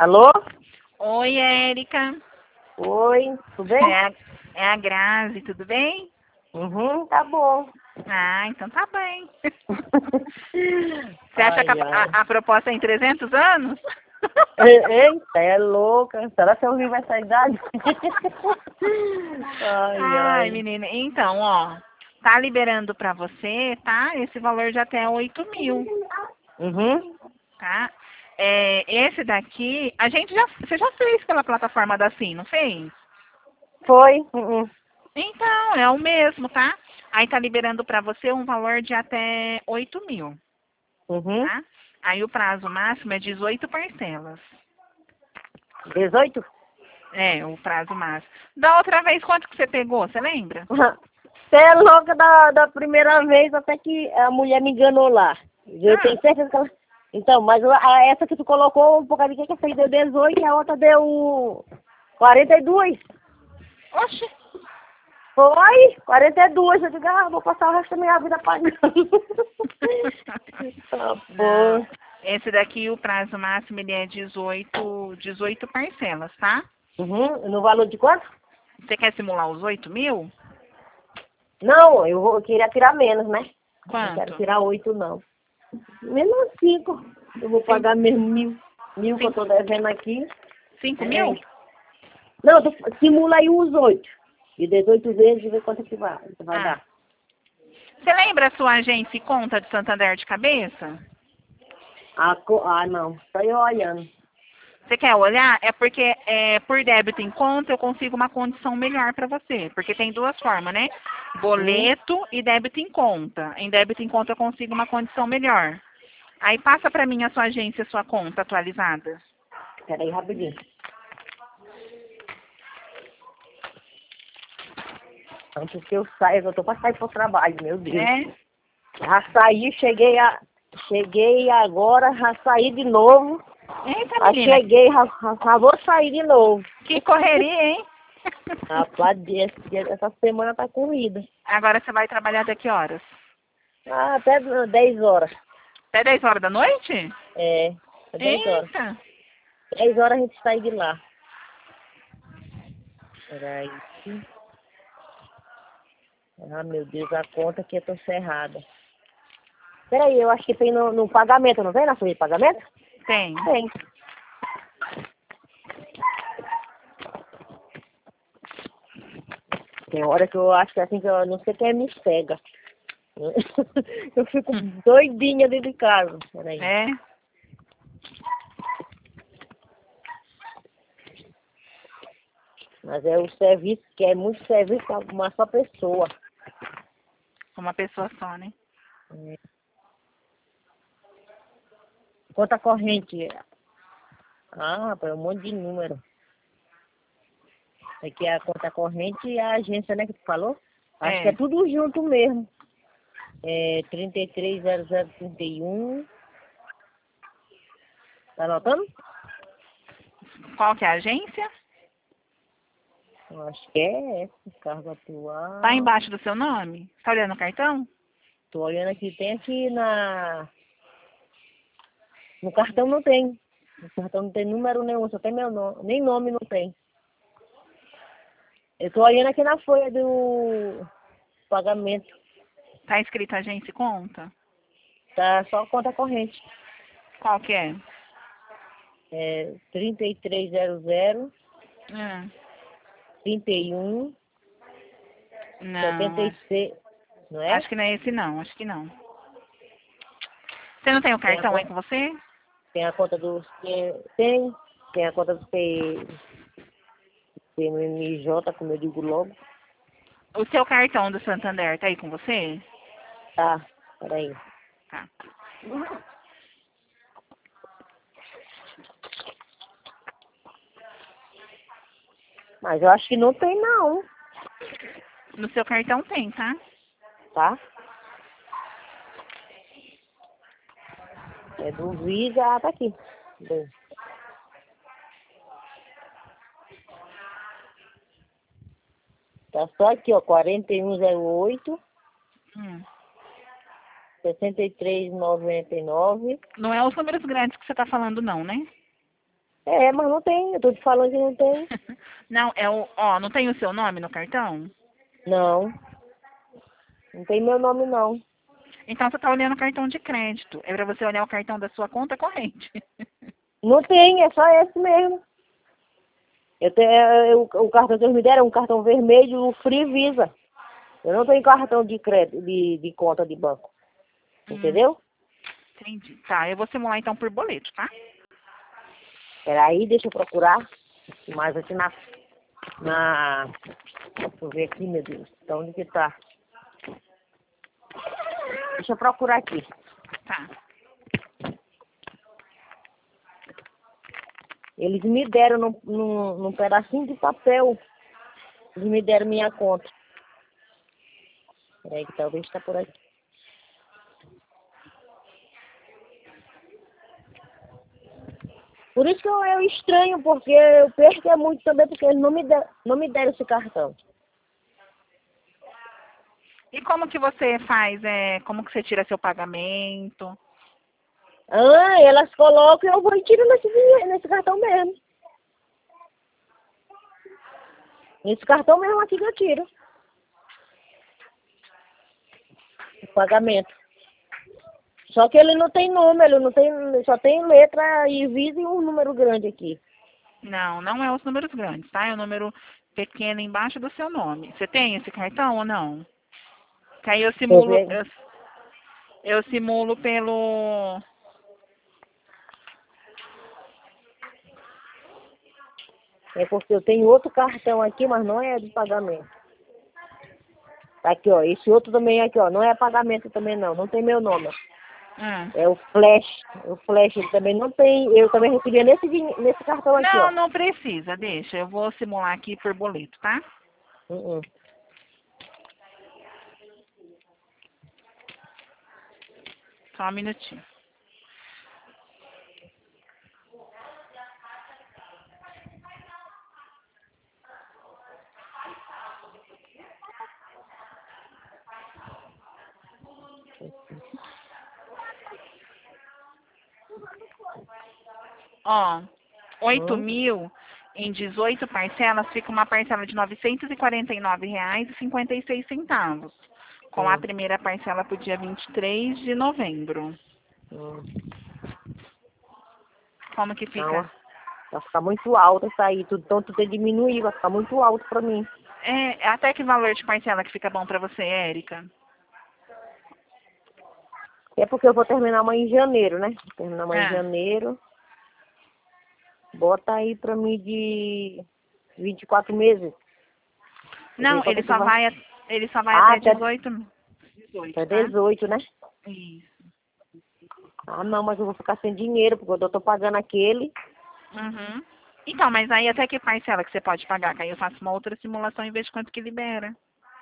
Alô? Oi, Érica. Oi, tudo bem? É a Grazi, tudo bem? Uhum, tá bom. Ah, então tá bem. Você acha que Ai, ai. a proposta é em 300 anos? Eita, é louca. Será que eu vivo essa idade? Ai, Ai, ai. menina. Então, ó, tá liberando pra você, tá? Esse valor de até 8.000, Uhum, tá? Esse daqui, você já fez pela plataforma da Sim, não fez? foi. Uhum. Então, é o mesmo, tá? Aí tá liberando pra você um valor de até 8.000, Uhum. tá? Aí o prazo máximo é 18 parcelas. 18? É, o prazo máximo. Da outra vez, quanto que você pegou? Você lembra? Você é louca da primeira vez, até que a mulher me enganou lá. Eu Ah, tenho certeza que ela... Então, mas essa que tu colocou, um bocadinho que fez deu 18 e a outra deu 42. oxe. Foi, 42. Eu digo, vou passar o resto da minha vida pagando. Tá bom. Não. Esse daqui, o prazo máximo, ele é 18 parcelas, tá? Uhum. No valor de quanto? Você quer simular os 8.000? Não, eu queria tirar menos, né? Não quero Quanto? tirar 8 não. Menos 5. Eu vou Cinco, pagar mesmo mil que eu tô cinco, devendo aqui. 5 É. mil? Não, simula aí os 8. E 18 vezes e vê quanto que vai Ah. dar. Você lembra a sua agência e conta de Santander de cabeça? Não. Só eu olhando. Você quer olhar? É porque por débito em conta eu consigo uma condição melhor para você. Porque tem duas formas, né? Hum? Boleto e débito em conta. Em débito em conta eu consigo uma condição melhor. Aí passa para mim a sua agência, a sua conta atualizada. Espera aí rapidinho. Antes que eu saia, eu tô pra sair pro trabalho, meu Deus. É? Já saí, cheguei agora, já saí de novo. Eita, Já menina, cheguei, já vou sair de novo. que correria, hein? Rapaz, essa semana tá corrida. Agora você vai trabalhar até que horas? Até 10 horas. Até 10 horas da noite? É, até 10 horas. Eita. 10 horas a gente sai de lá. Peraí. Meu Deus, a conta aqui eu tô cerrada. Peraí, eu acho que tem no pagamento, não tem na folha de pagamento? Tem. Tem. Tem hora que eu acho que assim, que eu não sei quem me cega. Eu fico doidinha dentro de casa. Peraí. É? Mas é o serviço, que é muito serviço para uma só pessoa. Uma pessoa só, né? É. Conta corrente. Rapaz, é um monte de número. Aqui é a conta corrente e a agência, né, que tu falou? Acho que é É. tudo junto mesmo. É 330031. Tá anotando? Qual que é a agência? Eu acho que é essa. Carga Tá atual. embaixo do seu nome? Tá olhando o cartão? Tô olhando aqui. Tem aqui no cartão não tem. No cartão não tem número nenhum, só tem meu nome. Nem nome não tem. Eu tô olhando aqui na folha do pagamento. Tá escrito agência e conta? Tá só conta corrente. Qual que é? É 3300 Ah, 31 não, 76. Não é? acho que não é esse não, acho que não. Você não tem o Tem a cartão aí conta, com você? tem a conta do tem a conta do PMJ, como eu digo logo. O seu cartão do Santander tá aí com você? Tá, peraí. Tá. Mas eu acho que não tem não, No seu cartão tem, tá? tá? É do Visa, tá aqui. Bem, tá só aqui, ó, 4108 Hum. 6399. Não é os números grandes que você tá falando não, né? É, mas não tem. Eu tô te falando que não tem. Não, não tem o seu nome no cartão? Não. Não tem meu nome, não. Então você tá olhando o cartão de crédito. É pra você olhar o cartão da sua conta corrente. Não tem, é só esse mesmo. O cartão que eles me deram é um cartão vermelho, o Free Visa. Eu não tenho cartão de crédito, de conta de banco. Hum, Entendeu? entendi. Tá, eu vou simular então por boleto, tá? Peraí, deixa eu procurar. Mais aqui na... Deixa eu ver aqui, meu Deus. Então, onde que tá? Deixa eu procurar aqui. Tá. Eles me deram num pedacinho de papel. Eles me deram minha conta. Peraí, que talvez tá por aqui. Por isso que eu estranho, porque eu perco é muito também, porque eles não me deram esse cartão. E como que você faz? Como que você tira seu pagamento? Ah, elas colocam e eu vou e tiro nesse cartão mesmo. Nesse cartão mesmo aqui que eu tiro. O pagamento. Só que ele não tem número, não tem, só tem letra e Visa e um número grande aqui. Não, não é os números grandes, tá? É o número pequeno embaixo do seu nome. Você tem esse cartão ou não? Que aí eu Deixa eu simulo, ver. eu simulo pelo. É porque eu tenho outro cartão aqui, mas não é de pagamento. Tá aqui, ó. Esse outro também é aqui, ó. Não é pagamento também não. Não tem meu nome. Hum. É o Flash. O Flash ele também não tem. Eu também recebia nesse cartão aqui, Não, ó. não precisa, deixa. Eu vou simular aqui por boleto, tá? Uh-uh. Só um minutinho. Ó, 8 Hum, mil em 18 parcelas fica uma parcela de R$ 949,56, com a hum, primeira parcela para o dia 23 de novembro. hum. Como que Não, ó. fica? Vai ficar muito alto isso aí. Então tu tem que diminuir. Vai ficar muito alto pra mim. Até que valor de parcela que fica bom para você, Érica? É porque eu vou terminar amanhã em janeiro, né? Terminar amanhã em Ah, janeiro. Bota aí pra mim de 24 meses. Vou ver não, quanto é que vai. ele só vai Ah, até até, 18, 18, até tá? 18, né? Isso. Ah, não, mas eu vou ficar sem dinheiro, porque eu tô pagando aquele. Uhum. Então, mas aí até que parcela que você pode pagar? Que aí eu faço uma outra simulação e vejo quanto que libera.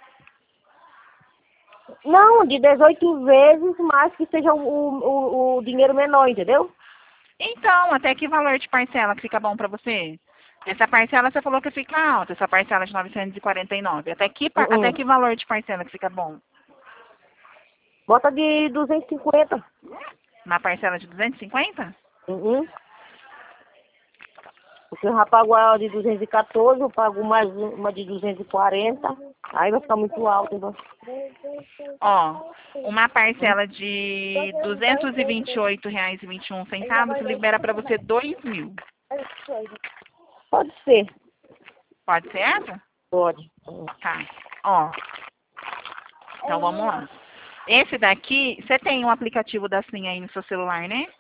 Não, de 18 vezes, mas que seja o dinheiro menor, entendeu? Então, até que valor de parcela que fica bom pra você? Essa parcela você falou que fica alta, essa parcela de 949. Até Uh-uh. que valor de parcela que fica bom? Bota de 250. Uma parcela de 250? Uh-uh. Porque eu já pago a de 214, eu pago mais uma de 240. Aí vai ficar muito alto, então. Ó, uma parcela de R$ 228,21 libera pra você 2 mil. Pode ser. Pode ser essa? Pode. Tá. Ó, então vamos lá. Esse daqui, você tem um aplicativo da Sim aí no seu celular, né?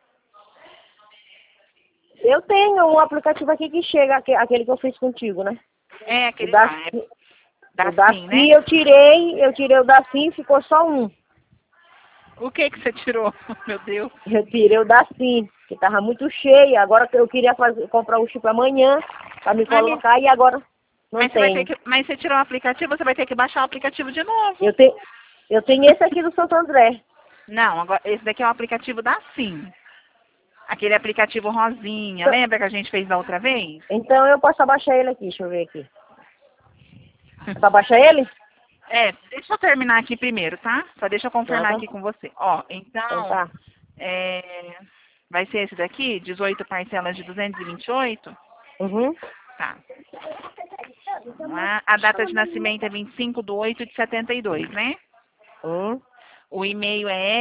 Eu tenho um aplicativo aqui que chega, aquele que eu fiz contigo, né? É O aquele da, lá, é da o da Sim, né? CI eu tirei o da CI, ficou só um. O que que você tirou? Meu Deus. Eu tirei o da CI, que tava muito cheio. Agora que eu queria comprar o chip amanhã, pra me Mas, colocar, e agora não mas você vai ter tenho. que, mas você tirou o aplicativo, você vai ter que baixar o aplicativo de novo. Eu, te, eu tenho esse aqui do Santo André. Não, agora esse daqui é o aplicativo da Sim. Aquele aplicativo rosinha, Então, lembra que a gente fez da outra vez? então eu posso abaixar ele aqui, deixa eu ver aqui. Posso abaixar ele? Deixa eu terminar aqui primeiro, tá? Só deixa eu Não, confirmar tá. aqui com você. Ó, Então então, tá. é, Vai ser esse daqui? 18 parcelas de 228? Uhum. Tá. Vamos lá. A data de nascimento é 25/8/72, né? O e-mail é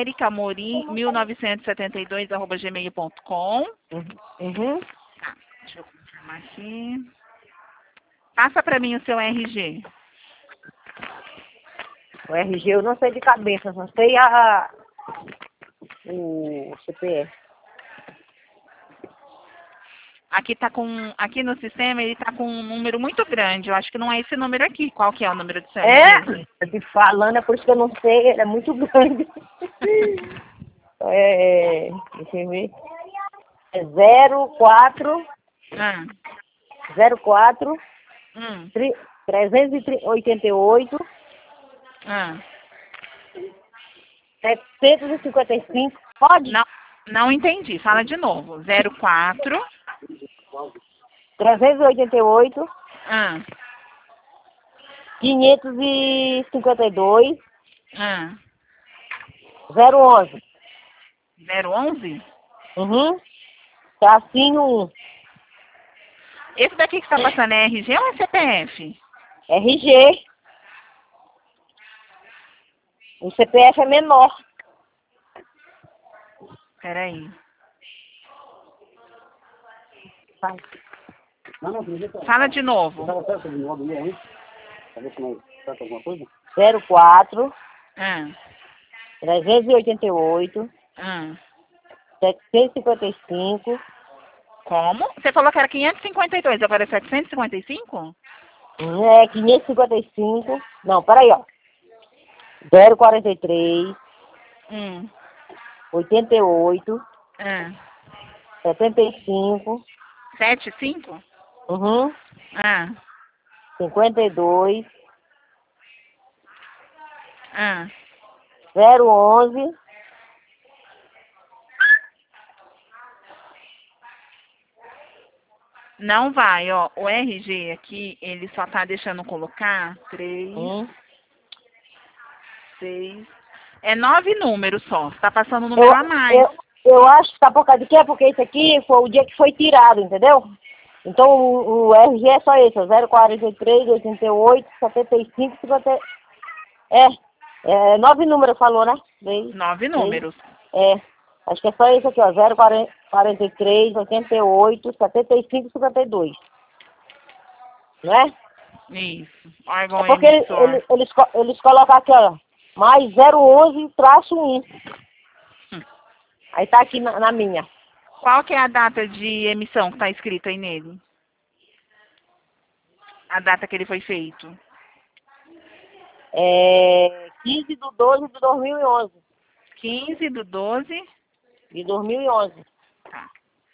ericamorim1972@gmail.com. Uhum. Tá. Deixa eu confirmar aqui. Passa pra mim o seu RG. O RG eu não sei de cabeça, só sei o CPF. Aqui no sistema ele tá com um número muito grande. Eu acho que não é esse número aqui. Qual que é o número do seu RG? Eu te falando, é por isso que eu não sei, ele é muito grande. Deixa eu ver. É 04 Ah. 04 Hum. 388 Ah. 755. Pode? Não entendi. Fala de novo. 04. 388 Ah. 552 Ah. 011. 011? Uhum. Tracinho 1. Esse daqui que tá passando é RG ou é CPF? RG. O CPF é menor. Peraí. Vai. Fala de novo. 04 Ah. 388 Ah. 755. Como? Você falou que era 552, agora é 755? É 555. Não, peraí, ó. 043 88 Ah. 75. 75? Uhum. Ah. 52 Ah. 011. Não vai, ó. O RG aqui, ele só tá deixando colocar 3, 6... É 9 números só. Tá passando um número a mais. Eu acho que tá por causa de quê? Porque esse aqui foi o dia que foi tirado, entendeu? Então o RG é só esse, 043 88 75 50. É 9 números falou, né? 9 números. Acho que é só esse aqui, ó. 043 88 75 52. Não é? Isso. Órgão É porque emissor. eles colocam aqui, ó. Mais 011-1. Aí tá aqui na minha. Qual que é a data de emissão que tá escrito aí nele? A data que ele foi feito. 15/12/2011. 15/12. De 2011. Tá.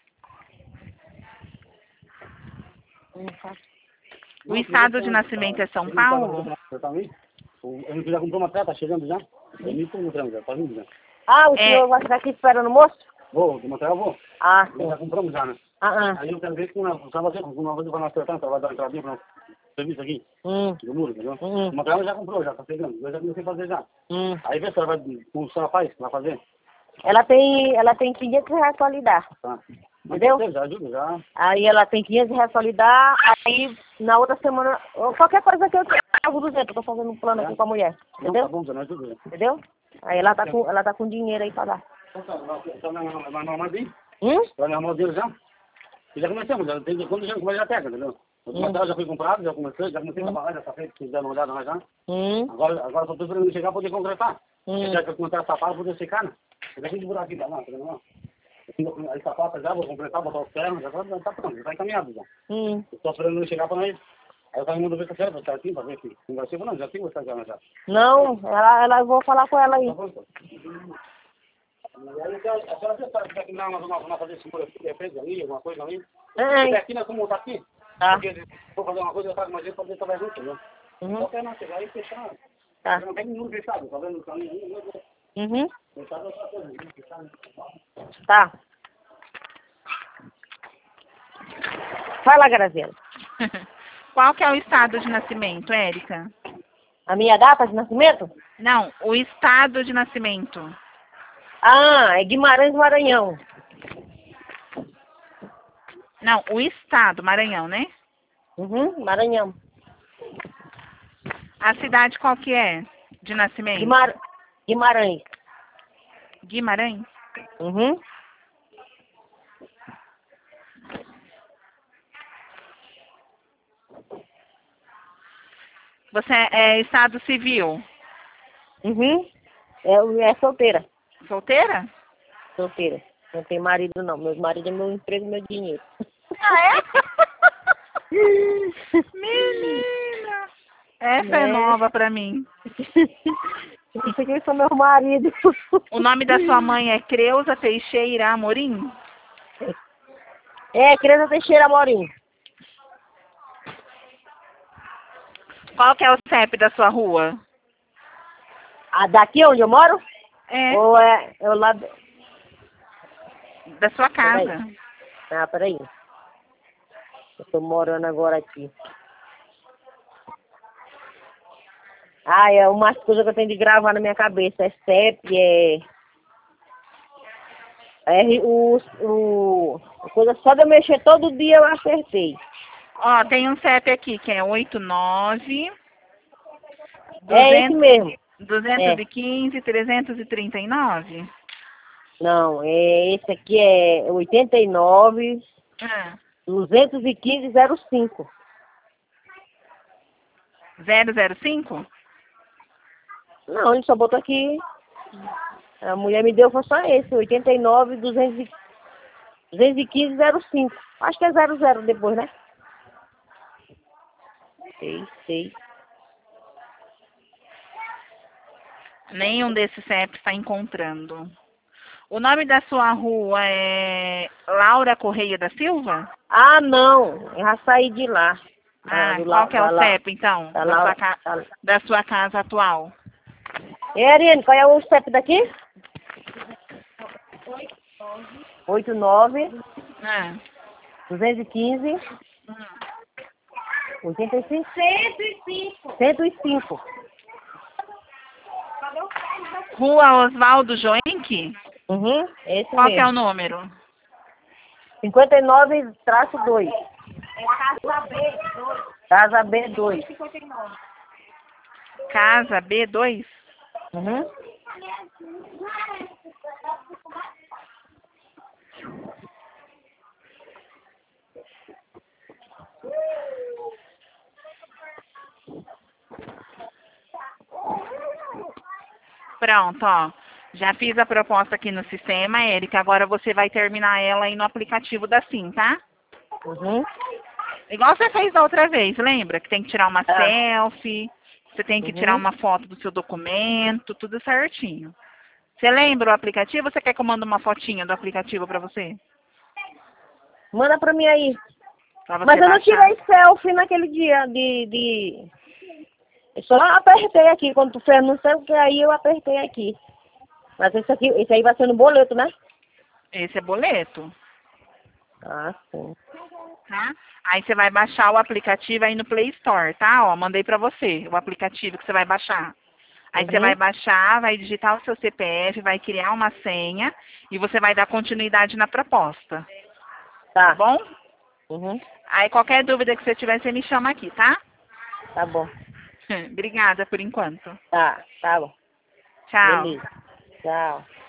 O estado de nascimento é São Paulo? Ele já comprou uma treta, tá chegando já? Tá vindo já. Ah, o senhor vai ficar aqui esperando o moço? Vou, de material vou. Ah, sim. Já compramos já, né? Aí eu quero ver com uma coisa para nós tratar, para dar uma entradinha para nós. Serviço aqui, do muro, entendeu? O material já comprou, já tá chegando. Eu já comecei a fazer já. Aí vê se ela vai, com o senhor faz, vai fazer. Ela tem 500 reais pra lhe dar. Tá. Entendeu? Já ajuda, já. Aí ela tem 500 reais pra lhe dar, aí na outra semana, qualquer coisa que eu pago 200, eu tô fazendo um plano aqui com a mulher. Entendeu? Não, tá bom, já não ajuda. Entendeu? Aí ela tá com dinheiro aí pra dar. Vai normal bem? Hum? Vai normal dele já? E já começamos, quando já começa já pega, entendeu? O material já foi comprado, já comecei a trabalhar, já tá feito, se der uma olhada lá já. Agora só tô esperando chegar pra poder concretar. Já que eu começar a tapar, poder secar, né? Deixa de buraco aqui, tá lá, tá vendo lá? Aí sapata já, vou completar, botar os ferros, já tá pronto, já tá encaminhado já. Eu tô esperando ele chegar pra nós. Aí eu tava mandando ver se eu quero botar aqui, pra ver se não vai ser, não, já tem que botar já. Não, eu vou falar com ela aí. Tá pronto. E aí, a senhora já sabe que aqui não fazer esse muro aqui, defesa ali, alguma coisa ali. Se aqui, nós vamos montar aqui. Tá. Porque se for fazer uma coisa, eu trago mais gente pra poder trabalhar junto, né? Só quer não chegar e fechar. Tá. Não tem nenhum fechado, tá vendo o caminho aí? Fechado é outra coisa, né? Fechado. Tá. Fala, Graziela. Qual que é o estado de nascimento, Érica? A minha data de nascimento? Não, o estado de nascimento. Ah, é Guimarães, Maranhão. Não, o estado, Maranhão, né? Uhum, Maranhão. A cidade qual que é? De nascimento? Guimarães. Guimarães? Uhum. Você é estado civil? Uhum. É solteira. Solteira? Solteira. Não tem marido, não. Meu marido é meu emprego, meu dinheiro. Ah, é? Menina! Essa é nova pra mim. Isso aqui são meu marido. O nome da sua mãe é Creuza Teixeira Amorim? É, Creuza Teixeira Amorim. Qual que é o CEP da sua rua? Ah, daqui onde eu moro? É, Ou é o lado... da sua Peraí. casa. Ah, peraí. Eu tô morando agora aqui. Ah, é umas coisas que eu tenho de gravar na minha cabeça. É CEP, coisa só de eu mexer todo dia eu acertei. Ó, tem um CEP aqui que é 89 É esse mesmo. 215 339. Não, esse aqui é 89 Ah, 215 05. 005? Não, ele só botou aqui. A mulher me deu foi só esse, 89 215 05. Acho que é 00 depois, né? Sei. Nenhum desses CEPs está encontrando. O nome da sua rua é Laura Correia da Silva? Ah, não. Eu já saí de lá. Ah, qual que é o CEP, então, da sua casa atual? Ariane, qual é o CEP daqui? 89 Ah. 215 Hum. 85 105. Rua Oswaldo Joenque? Uhum, esse Qual que é o mesmo. número? 59-2. É Casa B2. Casa B2? Uhum. Pronto, ó. Já fiz a proposta aqui no sistema, Érica. Agora você vai terminar ela aí no aplicativo da Sim, tá? Uhum. Igual você fez da outra vez, lembra? Que tem que tirar uma Ah. selfie, você tem que tirar Uhum. uma foto do seu documento, tudo certinho. Você lembra o aplicativo ou você quer que eu mande uma fotinha do aplicativo pra você? Manda pra mim aí. Pra você Mas eu não baixar. tirei selfie naquele dia Eu só apertei aqui. Quando tu fez, não sei o que, aí eu apertei aqui. Mas esse aí vai ser no boleto, né? Esse é boleto, Ah, sim. tá? Aí você vai baixar o aplicativo aí no Play Store, tá? Ó, mandei pra você o aplicativo que você vai baixar. Aí você vai baixar, vai digitar o seu CPF, vai criar uma senha e você vai dar continuidade na proposta. Tá Tá. bom? Uhum. Aí qualquer dúvida que você tiver, você me chama aqui, tá? Tá bom. Obrigada por enquanto. Tá bom. Tchau. Beleza. Tchau.